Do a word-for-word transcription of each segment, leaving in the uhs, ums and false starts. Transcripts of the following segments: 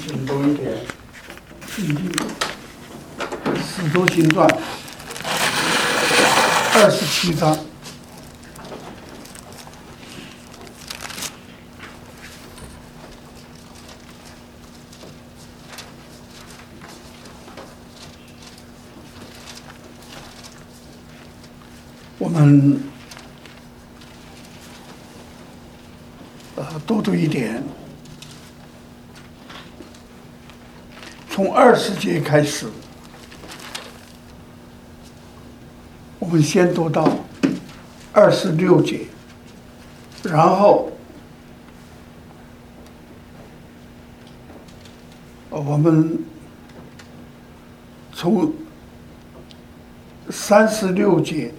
行多一点。圣经《使徒行传》二十七章。我们呃多读一点，从二十节开始，我们先读到二十六节，然后我们从三十六节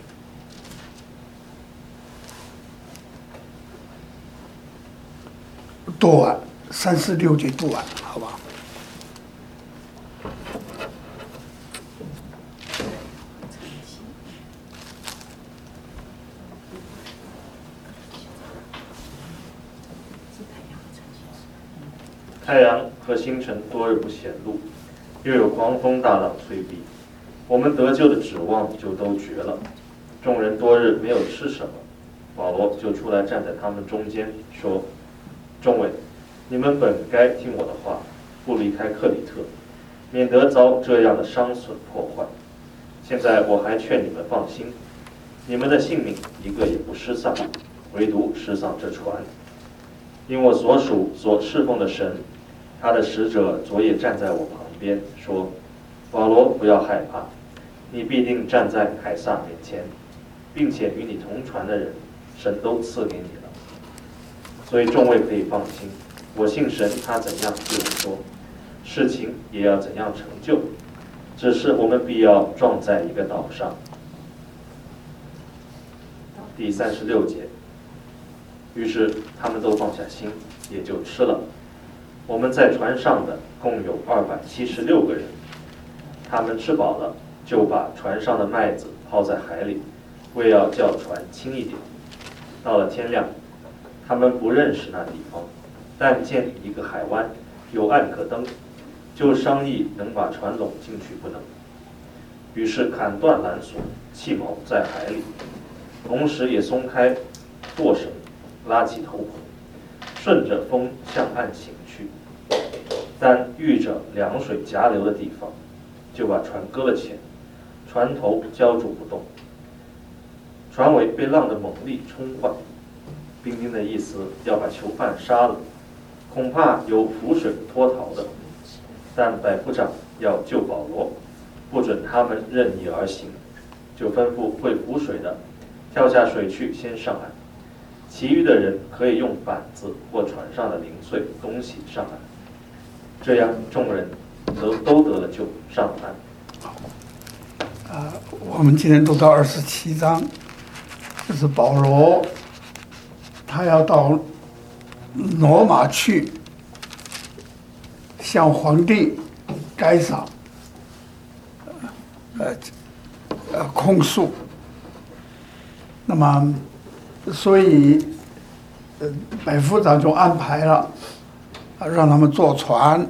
读完，三十六节读完，好吧？ 太阳和星辰多日不显露，又有狂风大浪催逼，我们得救的指望就都绝了。众人多日没有吃什么，保罗就出来站在他们中间，说：“众位，你们本该听我的话，不离开克里特，免得遭这样的伤损破坏。现在我还劝你们放心，你们的性命一个也不失丧，唯独失丧这船。因我所属所侍奉的神，他的使者昨夜站在我旁边，说：保罗，不要害怕，你必定站在凯撒面前，并且与你同船的人，神都赐给你了。所以众位可以放心，我信神，他怎样对我说，事情也要怎样成就，只是我们必要撞在一个岛上。”第三十六节，于是他们都放下心，也就吃了。我们在船上的共有二百七十六个人，他们吃饱了，就把船上的麦子抛在海里，为要叫船轻一点。到了天亮，他们不认识那地方，但见一个海湾，有岸可登，就商议能把船拢进去不能。于是砍断缆索，弃锚在海里，同时也松开舵绳，拉起头捆，顺着风向岸行去。但遇着凉水夹流的地方，就把船搁了浅，船头浇住不动，船尾被浪的猛力冲坏。兵丁的意思要把囚犯杀了，恐怕有浮水脱逃的，但百夫长要救保罗，不准他们任意而行，就吩咐会浮水的跳下水去先上岸，其余的人可以用板子或船上的零碎东西上岸。这样众人都都得了救，上了岸。 啊，我们今天读到二十七章，这是保罗他要到罗马去向皇帝该撒呃呃控诉。那么所以呃百夫长就安排了啊，让他们坐船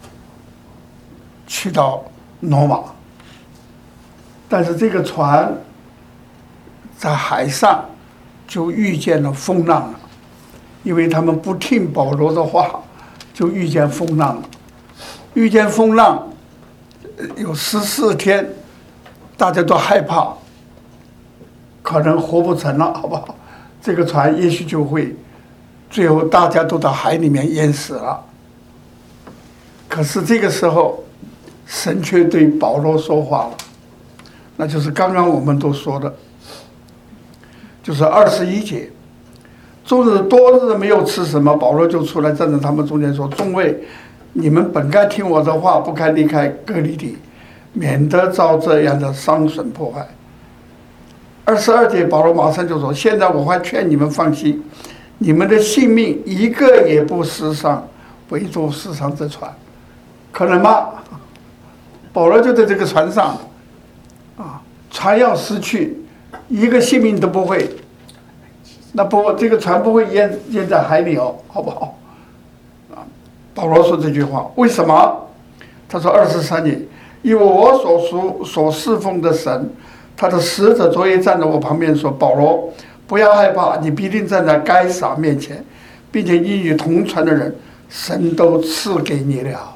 去到罗马。但是这个船在海上就遇见了风浪了，因为他们不听保罗的话，就遇见风浪了。遇见风浪有十四天，大家都害怕，可能活不成了，好不好？这个船也许就会最后大家都到海里面淹死了。可是这个时候，神却对保罗说话了，那就是刚刚我们都说的，就是二十一节，终日多日没有吃什么，保罗就出来站在他们中间说：众位，你们本该听我的话，不该离开哥林底，免得遭这样的伤损破坏。二十二节，保罗马上就说：现在我还劝你们放心，你们的性命一个也不失丧，唯独失丧这船。可能吗？保罗就在这个船上啊，船要失去，一个性命都不会，那不这个船不会淹淹在海里哦，好不好？啊， 保罗说这句话，为什么？他说二十三节，因为我所属所侍奉的神，他的使者昨夜站在我旁边说：“保罗，不要害怕，你必定站在该撒面前，并且你与同船的人，神都赐给你了。”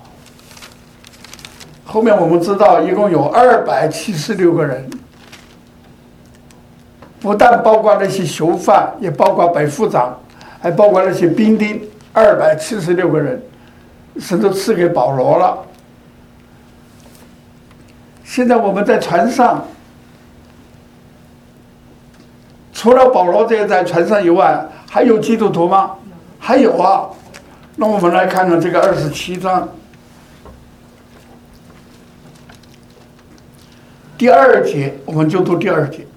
后面我们知道，一共有二百七十六个人，不但包括那些囚犯，也包括百夫长，还包括那些兵丁，二百七十六个人，神都赐给保罗了。现在我们在船上，除了保罗这些在船上以外，还有基督徒吗？还有啊。那我们来看看这个二十七章第二节，我们就读第二节。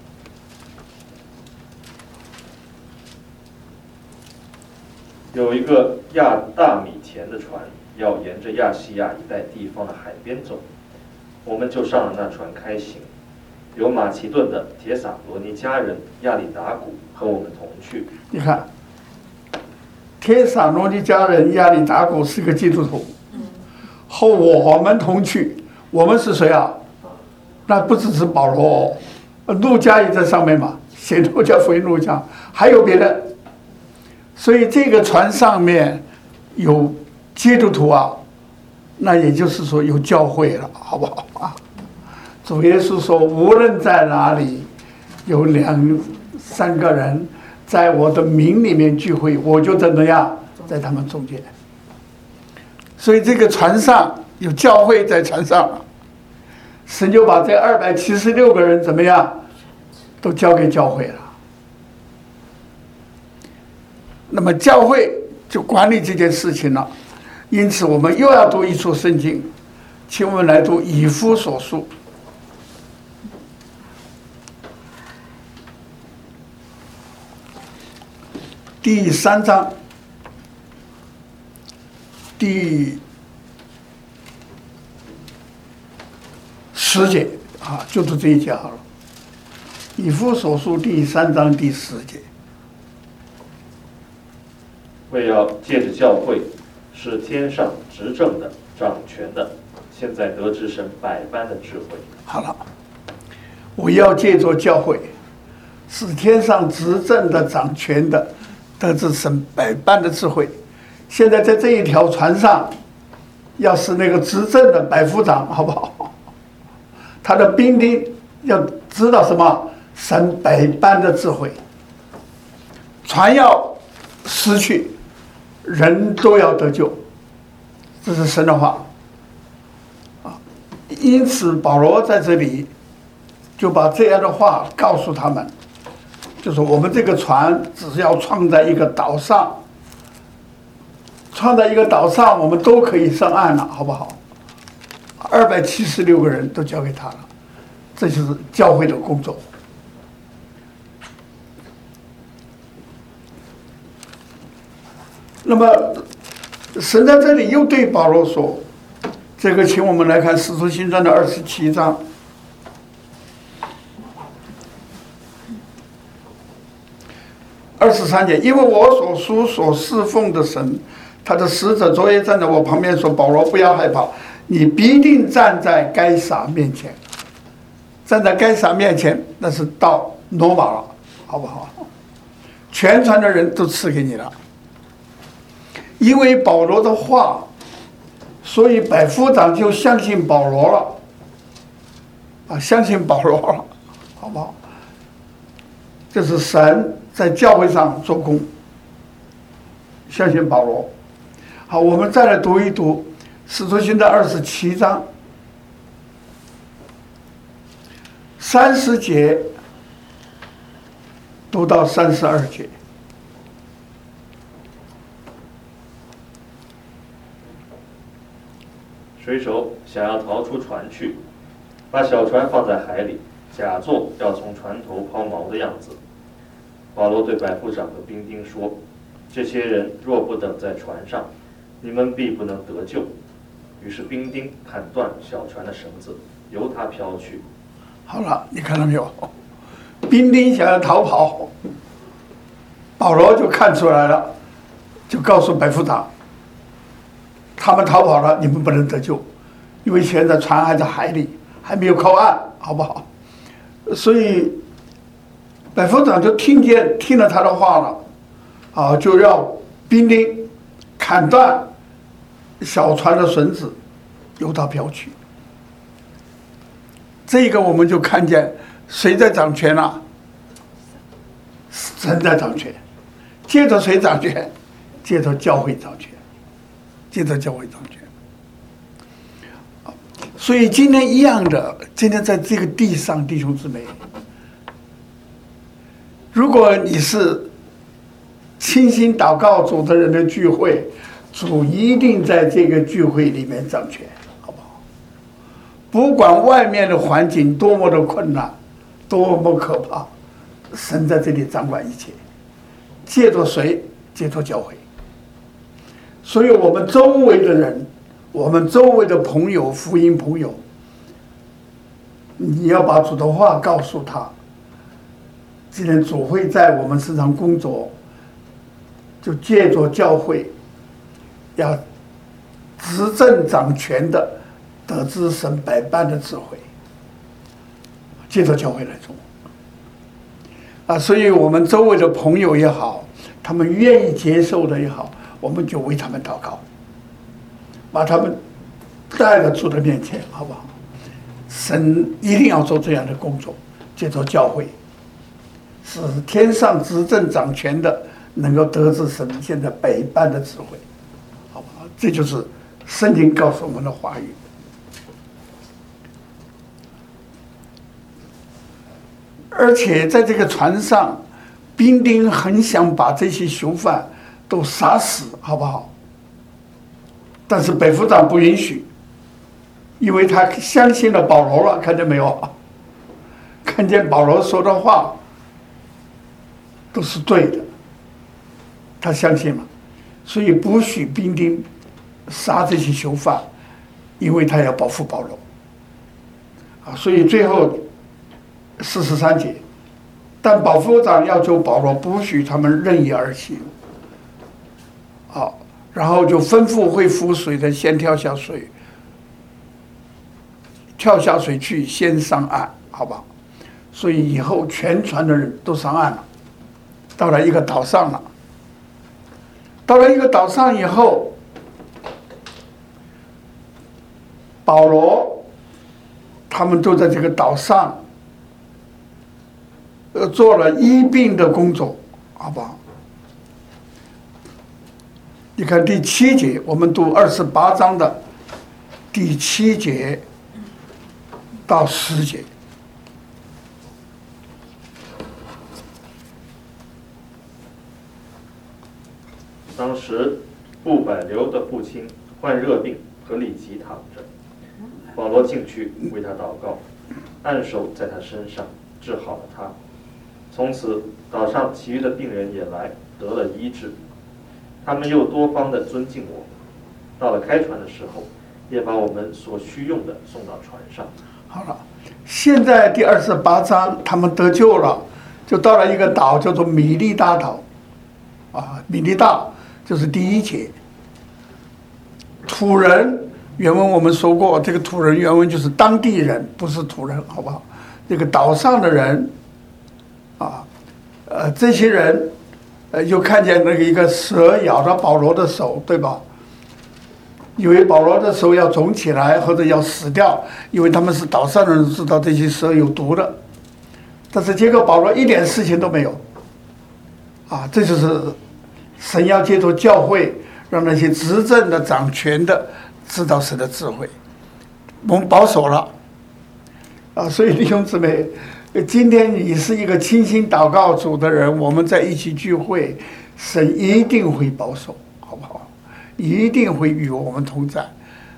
有一个亚大米田的船，要沿着亚细亚一带地方的海边走，我们就上了那船开行。有马其顿的铁撒罗尼迦人亚里达古和我们同去。 你看，铁撒罗尼迦人亚里达古是个基督徒，和我们同去。我们是谁啊？那不只是保罗，路加也在上面嘛，写路加福音路加，还有别的。所以这个船上面有基督徒啊，那也就是说有教会了，好不好啊？主耶稣说，无论在哪里有两三个人在我的名里面聚会，我就怎么样在他们中间。所以这个船上有教会在船上，神就把这二百七十六个人怎么样都交给教会了。那么教会就管理这件事情了。因此我们又要读一处圣经，请我们来读以弗所书第三章第十节啊，就读这一节好了。以弗所书第三章第十节， 为要借着教会，是天上执政的、掌权的，现在得知神百般的智慧。 好了，我要借着教会，是天上执政的、掌权的，得知神百般的智慧。现在在这一条船上，要是那个执政的百夫长，好不好？他的兵丁要知道什么？神百般的智慧。船要失去，人都要得救，这是神的话啊。因此保罗在这里就把这样的话告诉他们，就是我们这个船只要创在一个岛上，创在一个岛上，我们都可以上岸了，好不好？二百七十六个人都交给他了，这就是教会的工作。那么神在这里又对保罗说，这个请我们来看《使徒行传》的二十七章二十三节，因为我所属所侍奉的神，他的使者昨夜站在我旁边说，保罗不要害怕，你必定站在该撒面前。站在该撒面前，那是到罗马了，好不好？全船的人都赐给你了。因为保罗的话，所以百夫长就相信保罗了，啊，相信保罗了，好不好？这是神在教会上做工，相信保罗。好，我们再来读一读《使徒行传》二十七章三十节读到三十二节。 水手想要逃出船去，把小船放在海里，假作要从船头抛锚的样子。保罗对百夫长和兵丁说：“这些人若不等在船上，你们必不能得救。”于是兵丁砍断小船的绳子，由它飘去。 好了，你看到没有？兵丁想要逃跑，保罗就看出来了，就告诉百夫长， 他们逃跑了，你们不能得救，因为现在船还在海里，还没有靠岸，好不好？所以百夫长就听见听了他的话了，啊，就要兵丁砍断小船的绳子，由他漂去。这个我们就看见谁在掌权啊？神在掌权。接着谁掌权？接着教会掌权。接着教会掌权。所以今天一样的，今天在这个地上，弟兄姊妹，如果你是倾心祷告主的人的聚会，主一定在这个聚会里面掌权，好不好？不管外面的环境多么的困难，多么可怕，神在这里掌管一切。借着谁？借着教会。所以我们周围的人，我们周围的朋友，福音朋友，你要把主的话告诉他。既然主会在我们身上工作，就借着教会，要执政掌权的，得知神百般的智慧，借着教会来做。啊，所以我们周围的朋友也好，他们愿意接受的也好，我们就为他们祷告，把他们带到主的面前，好不好？神一定要做这样的工作，借着教会，使天上执政掌权的能够得知神现在百般的智慧，好不好？这就是圣经告诉我们的话语。而且在这个船上，兵丁很想把这些囚犯都杀死，好不好？但是百夫长不允许，因为他相信了保罗了，看见没有？看见保罗说的话都是对的，他相信了，所以不许兵丁杀这些囚犯，因为他要保护保罗。啊，所以最后四十三节，但保夫长要求保罗不许他们任意而行。好，然后就吩咐会浮水的先跳下水，跳下水去先上岸，好吧？所以以后全船的人都上岸了，到了一个岛上了。到了一个岛上以后，保罗他们都在这个岛上，呃，做了医病的工作，好不好？你看第七节，我们读二十八章的第七节到十节。 当时，布百流的父亲患热病和里吉躺着，保罗进去为他祷告，按手在他身上，治好了他。从此，岛上其余的病人也来得了医治。他们又多方的尊敬我们，到了开船的时候，也把我们所需用的送到船上。 好了，现在第二十八章他们得救了，就到了一个岛，叫做米利大岛。啊，米利大就是第一节。土人原文我们说过，这个土人原文就是当地人，不是土人，好不好？这个岛上的人，啊，呃，这些人。呃，又看见那个一个蛇咬到保罗的手，对吧？以为保罗的手要肿起来或者要死掉，因为他们是岛上的人，知道这些蛇有毒的。但是结果保罗一点事情都没有。啊，这就是神要借助教会，让那些执政的、掌权的知道神的智慧，我们保守了。啊，所以弟兄姊妹。今天你是一个倾心祷告主的人，我们在一起聚会，神一定会保守，好不好？一定会与我们同在，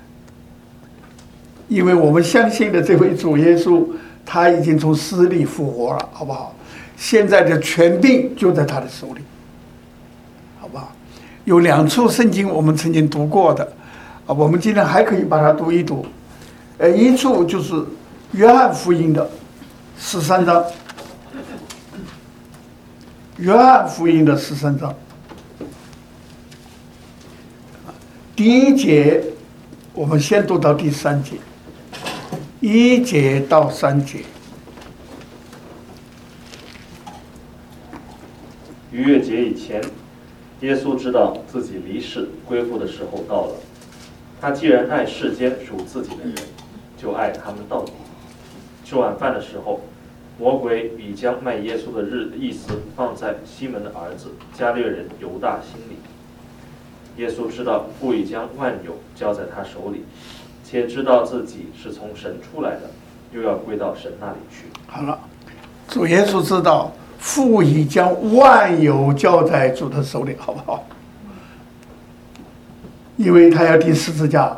因为我们相信的这位主耶稣，他已经从死里复活了，好不好？现在的权柄就在他的手里，好不好？有两处圣经我们曾经读过的，啊，我们今天还可以把它读一读。呃，一处就是约翰福音的十三章，约翰福音的十三章， 第一节，我们先读到第三节，一节到三节。 逾越节以前，耶稣知道自己离世归父的时候到了。他既然爱世间属自己的人，就爱他们到底。吃晚饭的时候，魔鬼已将卖耶稣的日意思放在西门的儿子加略人犹大心里。耶稣知道父已将万有交在他手里，且知道自己是从神出来的，又要归到神那里去。 好了，主耶稣知道父已将万有交在主的手里，好不好？因为他要钉十字架，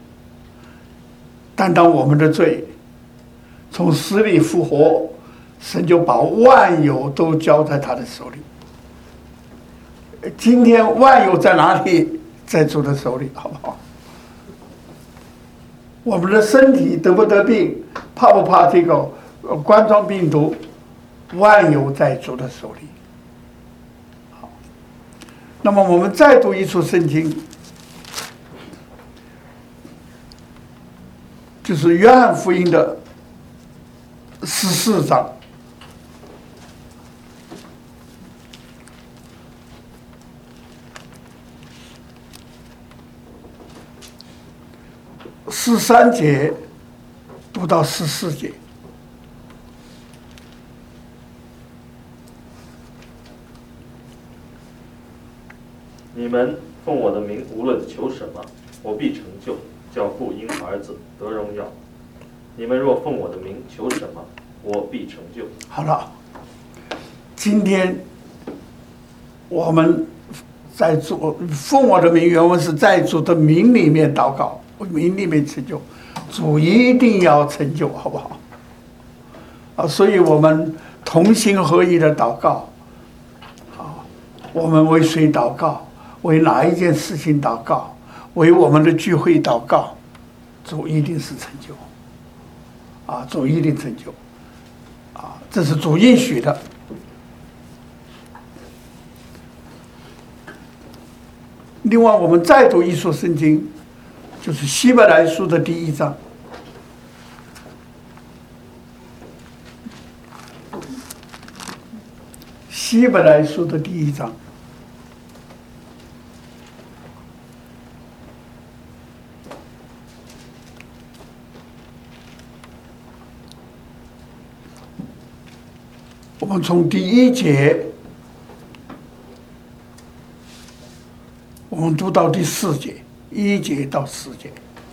担当我们的罪，从死里复活，神就把万有都交在他的手里。今天万有在哪里？在主的手里，好不好？我们的身体得不得病，怕不怕这个冠状病毒？万有在主的手里。好，那么我们再读一处圣经，就是约翰福音的十四章。十三节读到十四节。 你们奉我的名无论求什么，我必成就，叫父因儿子得荣耀。你们若奉我的名求什么，我必成就。 好了，今天我们在主奉我的名，原文是在主的名里面祷告，名里面成就，主一定要成就，好不好？啊，所以我们同心合一的祷告，啊，我们为谁祷告？为哪一件事情祷告？为我们的聚会祷告，主一定是成就，啊，主一定成就，啊，这是主应许的。另外，我们再读一处圣经，就是希伯来书的第一章。希伯来书的第一章。我们从第一节，我们读到第四节，一节到四节。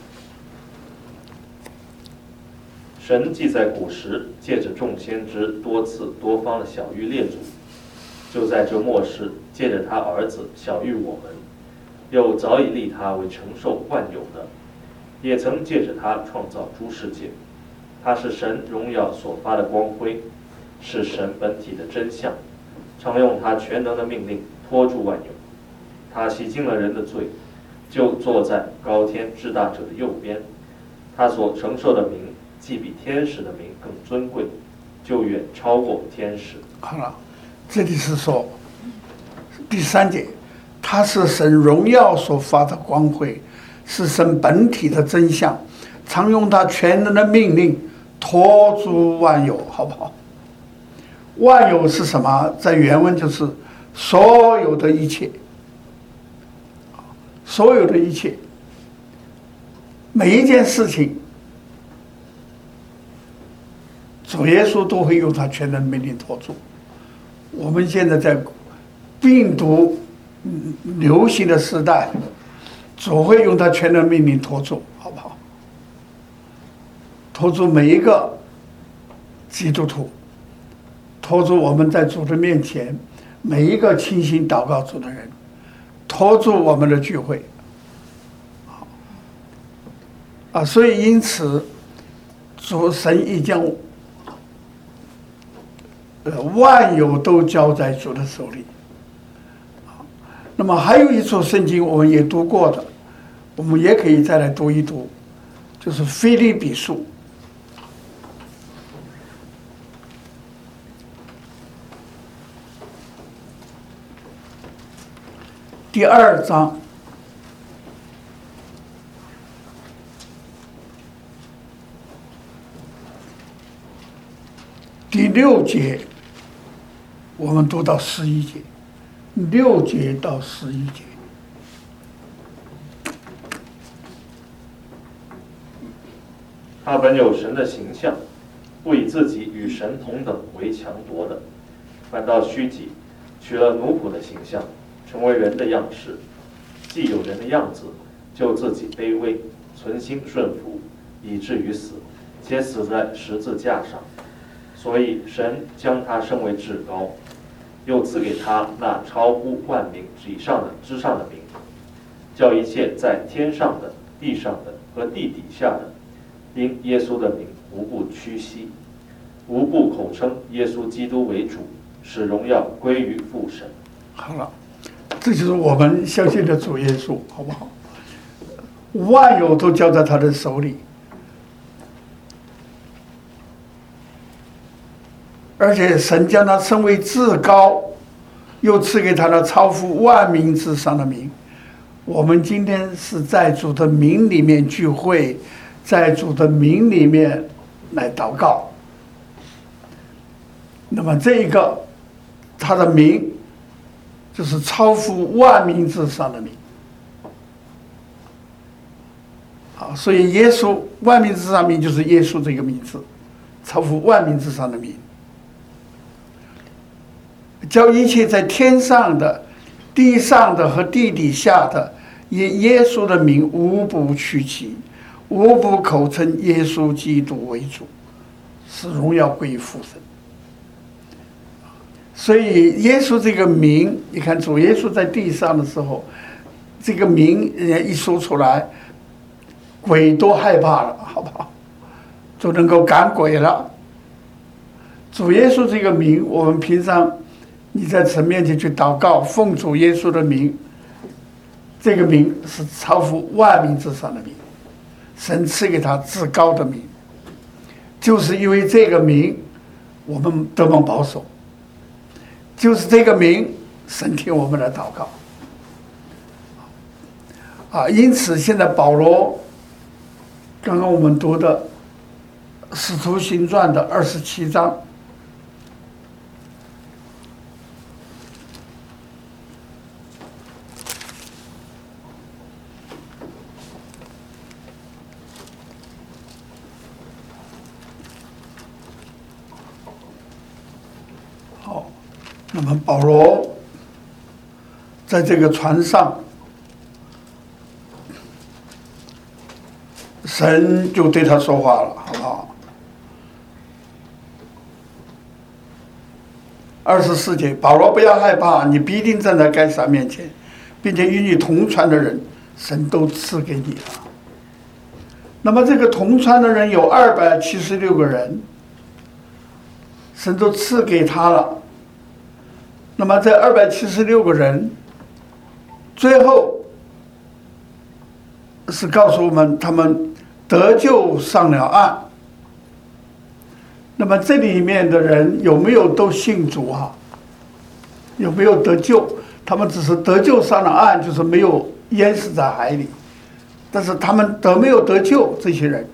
神既在古时借着众先知多次多方的晓谕列祖，就在这末世借着他儿子晓谕我们，又早已立他为承受万有的，也曾借着他创造诸世界。他是神荣耀所发的光辉，是神本体的真相，常用他全能的命令托住万有。他洗净了人的罪，就坐在高天至大者的右边。他所承受的名，既比天使的名更尊贵，就远超过天使。 好了，这里是说第三节，他是神荣耀所发的光辉，是神本体的真相，常用他全能的命令托住万有，好不好？万有是什么？在原文就是所有的一切，所有的一切，每一件事情，主耶稣都会用他全能命令托住。我们现在在病毒流行的时代，主会用他全能命令托住，好不好？托住每一个基督徒，托住我们在主的面前每一个倾心祷告主的人，托住我们的聚会。啊，所以因此，主神已将呃万有都交在主的手里。那么还有一处圣经我们也读过的，我们也可以再来读一读，就是腓立比书第二章第六节，我们读到十一节，六节到十一节。 他本有神的形象，不以自己与神同等为强夺的，反倒虚己，取了奴仆的形象，成为人的样式。既有人的样子，就自己卑微，存心顺服，以至于死，且死在十字架上。所以神将他升为至高，又赐给他那超乎万名以上的之上的名，叫一切在天上的、地上的和地底下的，因耶稣的名无不屈膝，无不口称耶稣基督为主，使荣耀归于父神。 好了，这就是我们相信的主耶稣，好不好？万有都交在他的手里，而且神将他升为至高，又赐给他那超乎万名之上的名。我们今天是在主的名里面聚会，在主的名里面来祷告。那么这一个他的名就是超乎万名之上的名。啊，所以耶稣万名之上名就是耶稣这个名字，超乎万名之上的名，叫一切在天上的、地上的和地底下的，以耶稣的名无不屈膝，无不口称耶稣基督为主，使荣耀归于父神。所以耶稣这个名，你看主耶稣在地上的时候，这个名人家一说出来，鬼都害怕了，好不好？就能够赶鬼了。主耶稣这个名，我们平常你在神面前去祷告，奉主耶稣的名，这个名是超乎万名之上的名，神赐给他至高的名，就是因为这个名，我们得蒙保守，就是这个名，神听我们的祷告。啊，因此现在保罗，刚刚我们读的《使徒行传》的二十七章。好，那么保罗在这个船上，神就对他说话了，好不好？二十四节，保罗不要害怕，你必定站在该撒面前，并且与你同船的人，神都赐给你了。那么这个同船的人有二百七十六个人，神都赐给他了。那么这二百七十六个人，最后是告诉我们，他们得救上了岸。那么这里面的人有没有都信主啊？有没有得救？他们只是得救上了岸，就是没有淹死在海里。但是他们得没有得救？这些人，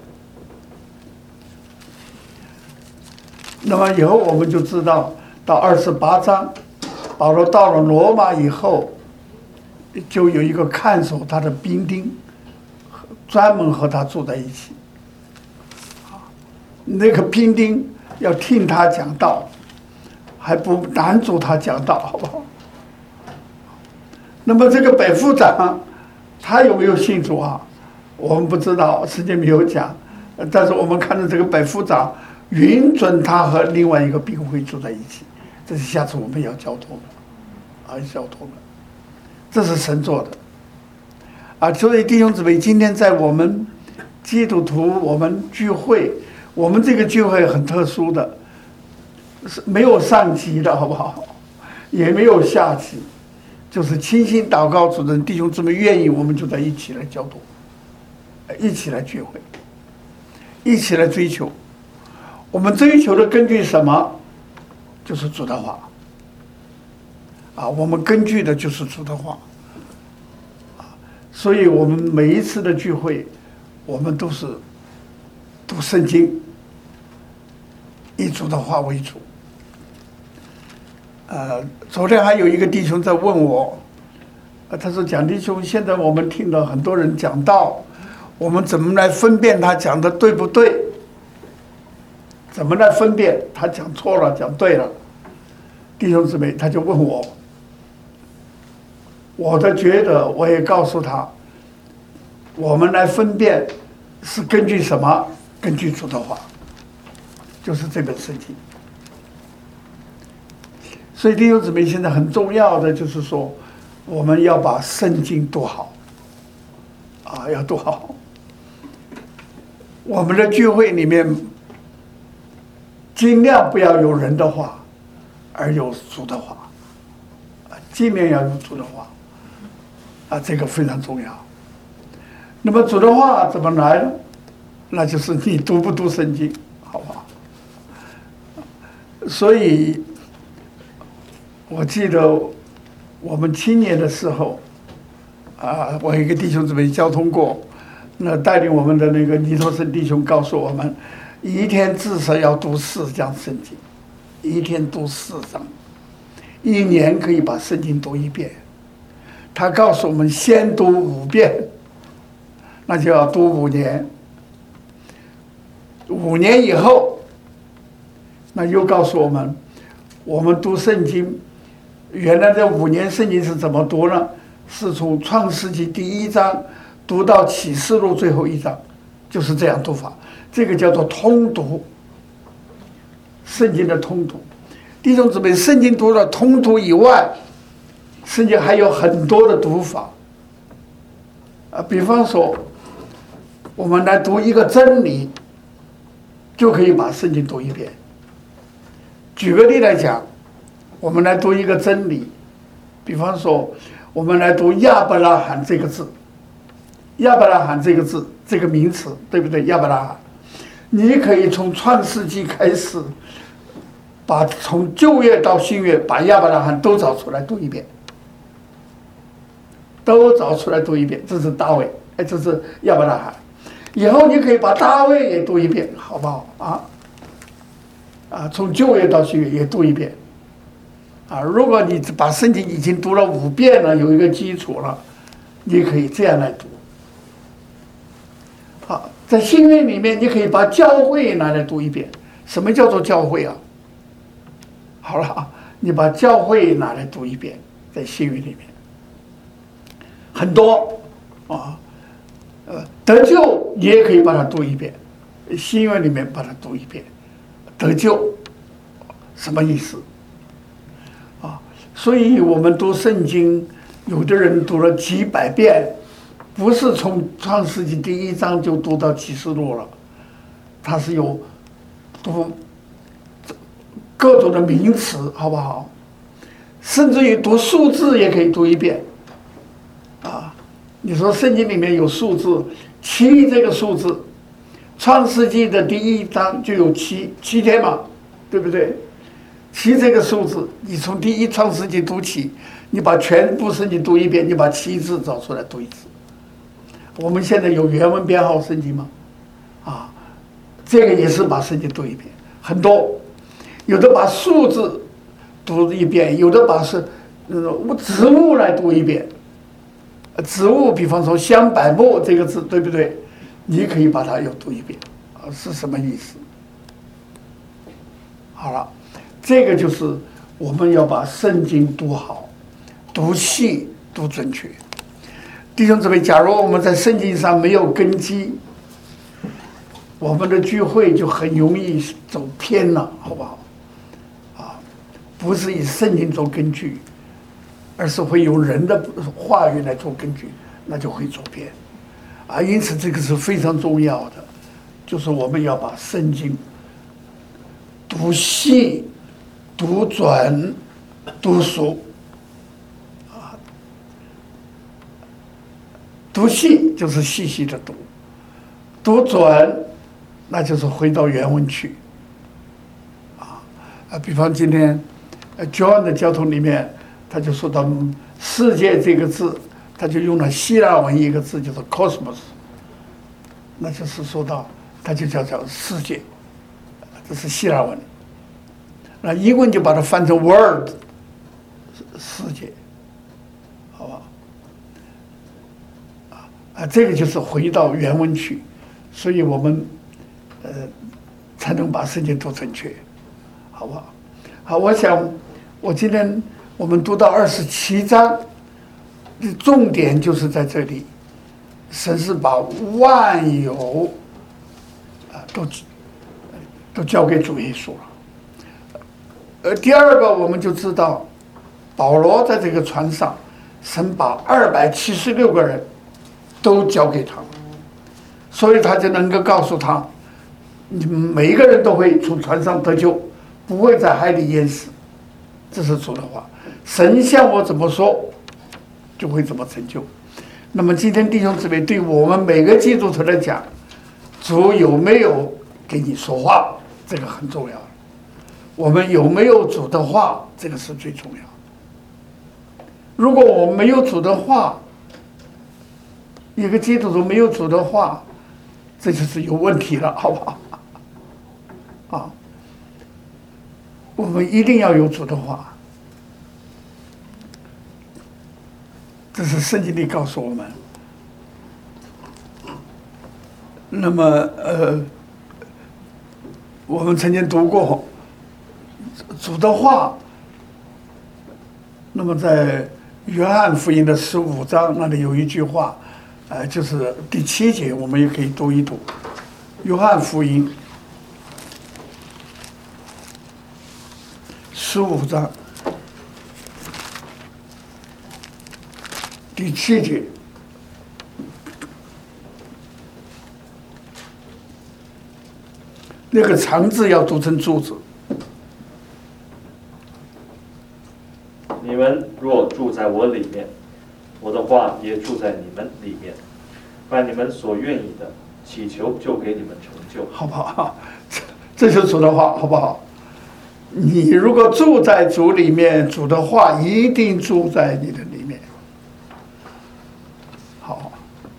那么以后我们就知道，到二十八章，保罗到了罗马以后，就有一个看守他的兵丁，专门和他住在一起。那个兵丁要听他讲道，还不拦住他讲道，好不好？那么这个百夫长，他有没有信主啊？我们不知道，圣经没有讲。但是我们看到这个百夫长允准他和另外一个兵会住在一起，这是下次我们要交通的，啊，交通的，这是神做的。啊，所以弟兄姊妹，今天在我们基督徒我们聚会，我们这个聚会很特殊的，是没有上级的，好不好？也没有下级，就是倾心祷告主的弟兄姊妹愿意，我们就在一起来交通，一起来聚会，一起来追求。我们追求的根据什么？就是主的话。啊，我们根据的就是主的话。所以我们每一次的聚会，我们都是读圣经， 以主的话为主。呃，昨天还有一个弟兄在问我，呃、他说蒋弟兄，现在我们听到很多人讲道，我们怎么来分辨他讲的对不对？怎么来分辨他讲错了，讲对了？弟兄姊妹，他就问我，我的觉得，我也告诉他，我们来分辨是根据什么？根据主的话，就是这本圣经。所以弟兄姊妹，现在很重要的就是说，我们要把圣经读好，啊，要读好。我们的聚会里面，尽量不要有人的话，而有主的话，啊，尽量要有主的话，啊，这个非常重要。那么主的话怎么来呢？那就是你读不读圣经，好不好？所以，我记得我们青年的时候，啊，我有一个弟兄姊妹交通过，那带领我们的那个尼托森弟兄告诉我们，一天至少要读四章圣经，一天读四章，一年可以把圣经读一遍。他告诉我们，先读五遍，那就要读五年。五年以后，那又告诉我们，我们读圣经，原来这五年圣经是怎么读呢？是从创世纪第一章读到启示录最后一章，就是这样读法。这个叫做通读，圣经的通读。弟兄姊妹，圣经读了通读以外，圣经还有很多的读法。啊，比方说，我们来读一个真理，就可以把圣经读一遍。举个例来讲，我们来读一个真理，比方说，我们来读亚伯拉罕这个字，亚伯拉罕这个字，这个名词，对不对？亚伯拉罕，你可以从创世纪开始，把从旧约到新约，把亚伯拉罕都找出来读一遍，都找出来读一遍。这是大卫，哎，这是亚伯拉罕。以后你可以把大卫也读一遍，好不好啊？啊，从旧约到新约也读一遍。啊，如果你把圣经已经读了五遍了，有一个基础了，你可以这样来读。好，在新约里面，你可以把教会拿来读一遍。什么叫做教会啊？好了，你把教会拿来读一遍，在新约里面很多啊，呃，得救你也可以把它读一遍，新约里面把它读一遍，得救什么意思？啊，所以我们读圣经，有的人读了几百遍，不是从创世纪第一章就读到启示录了，它是有读各种的名词，好不好？甚至于读数字也可以读一遍。啊，你说圣经里面有数字七这个数字，创世纪的第一章就有七七天嘛，对不对？七这个数字，你从第一创世纪读起，你把全部圣经读一遍，你把七字找出来读一次。我们现在有原文编号圣经吗？啊，这个也是把圣经读一遍，很多，有的把数字读一遍，有的把是呃植物来读一遍。植物，比方说香柏木这个字，对不对？你可以把它又读一遍，啊，是什么意思？好了，这个就是我们要把圣经读好，读细，读准确。弟兄姊妹，假如我们在圣经上没有根基，我们的聚会就很容易走偏了，好不好？啊，不是以圣经做根据，而是会用人的话语来做根据，那就会走偏。啊，因此这个是非常重要的，就是我们要把圣经读细、读准、读熟。啊，读细就是细细的读，读准那就是回到原文去。啊啊，比方今天呃 John 的交通里面，他就说到世界这个字，他就用了希腊文一个字，就是 cosmos， 那就是说到，他就叫叫世界， 这是希腊文。那英文就把它翻成 world， 世界，好吧？啊，这个就是回到原文去，所以我们呃才能把圣经读正确，好不好？好，我想我今天我们读到二十七章，重点就是在这里，神是把万有啊都都交给主耶稣了。呃，第二个我们就知道，保罗在这个船上，神把二百七十六个人都交给他，所以他就能够告诉他，你们每一个人都会从船上得救，不会在海里淹死。这是主的话，神向我怎么说，就会怎么成就。那么今天弟兄姊妹，对我们每个基督徒来讲，主有没有给你说话，这个很重要。我们有没有主的话，这个是最重要。如果我们没有主的话，一个基督徒没有主的话，这就是有问题了，好不好？啊，我们一定要有主的话，这是圣经里告诉我们。那么，呃，我们曾经读过主的话，那么在约翰福音的十五章那里有一句话，呃，就是第七节，我们也可以读一读。约翰福音十五章第七节，那个长字要读成柱字。 你们若住在我里面，我的话也住在你们里面，把你们所愿意的祈求，就给你们成就， 好不好？这这就是主的话，好不好？你如果住在主里面，主的话一定住在你的里面。好，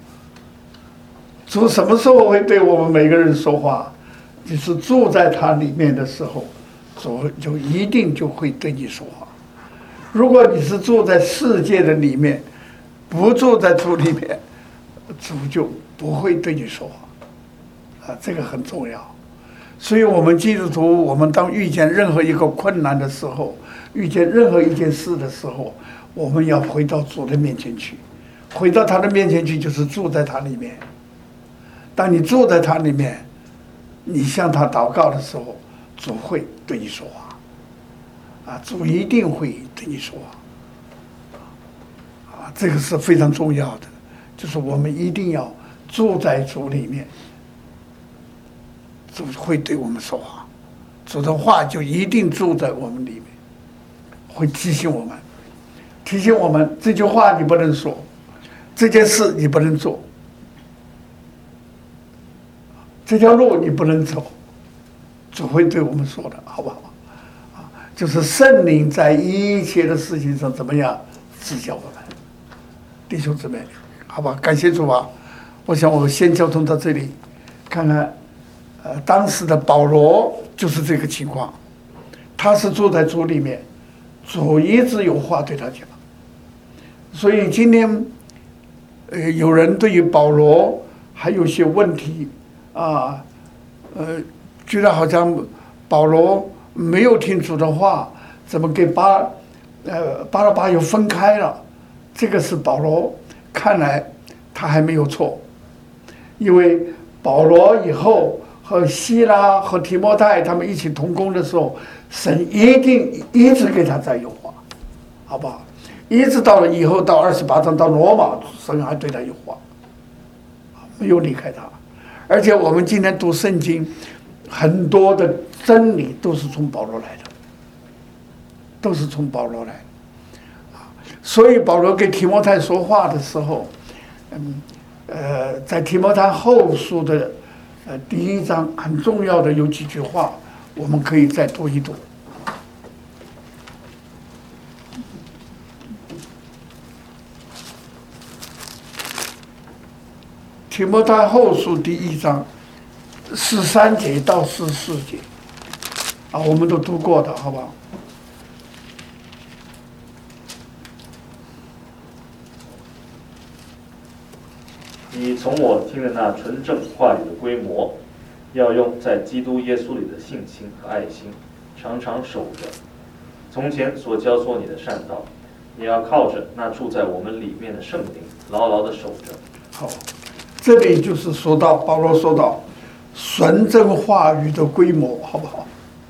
主什么时候会对我们每个人说话？就是住在他里面的时候，主就一定就会对你说话。如果你是住在世界的里面，不住在主里面，主就不会对你说话。啊，这个很重要。所以我们基督徒，我们当遇见任何一个困难的时候，遇见任何一件事的时候，我们要回到主的面前去，回到他的面前去，就是住在他里面。当你住在他里面，你向他祷告的时候，主会对你说话。啊，主一定会对你说话。啊，这个是非常重要的，就是我们一定要住在主里面。主会对我们说话，主的话就一定住在我们里面，会提醒我们，提醒我们这句话你不能说，这件事你不能做，这条路你不能走，主会对我们说的，好不好？啊，就是圣灵在一切的事情上怎么样指教我们，弟兄姊妹，好吧？感谢主啊！我想我们先交通到这里，看看。呃，当时的保罗就是这个情况，他是住在主里面，主一直有话对他讲。所以今天，呃，有人对于保罗还有些问题啊，呃，觉得好像保罗没有听主的话，怎么给巴呃巴拉巴又分开了？这个是保罗看来他还没有错，因为保罗以后。和希拉和提摩太他们一起同工的时候，神一定一直给他在有话，好不好？一直到了以后到二十八章到罗马，神还对他有话，没有离开他。而且我们今天读圣经，很多的真理都是从保罗来的，都是从保罗来的。所以保罗给提摩太说话的时候，嗯呃，在提摩太后书的。呃，第一章很重要的有几句话，我们可以再读一读。提摩太后书第一章十三节到十四节， 啊，我们都读过的，好不好？ 你从我听的那纯正话语的规模，要用在基督耶稣里的信心和爱心，常常守着。从前所教唆你的善道，你要靠着那住在我们里面的圣灵，牢牢的守着。 好，这里就是说到保罗说到纯正话语的规模，好不好？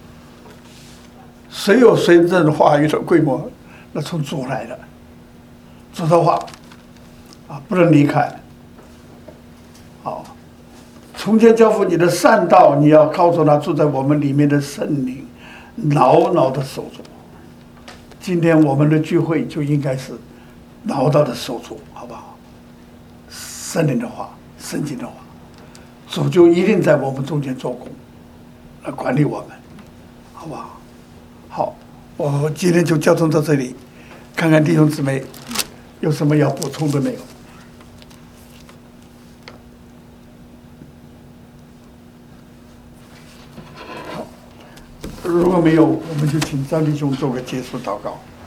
谁有纯正话语的规模？那从主来的，主的话啊，不能离开。好，从前交付你的善道，你要靠着那住在我们里面的圣灵，牢牢的守住。今天我们的聚会就应该是牢牢的守住，好不好？圣灵的话，圣经的话，主就一定在我们中间做工，来管理我们，好不好？好，我今天就交通到这里，看看弟兄姊妹有什么要补充的没有？好，如果没有，我们就请张弟兄做个结束祷告。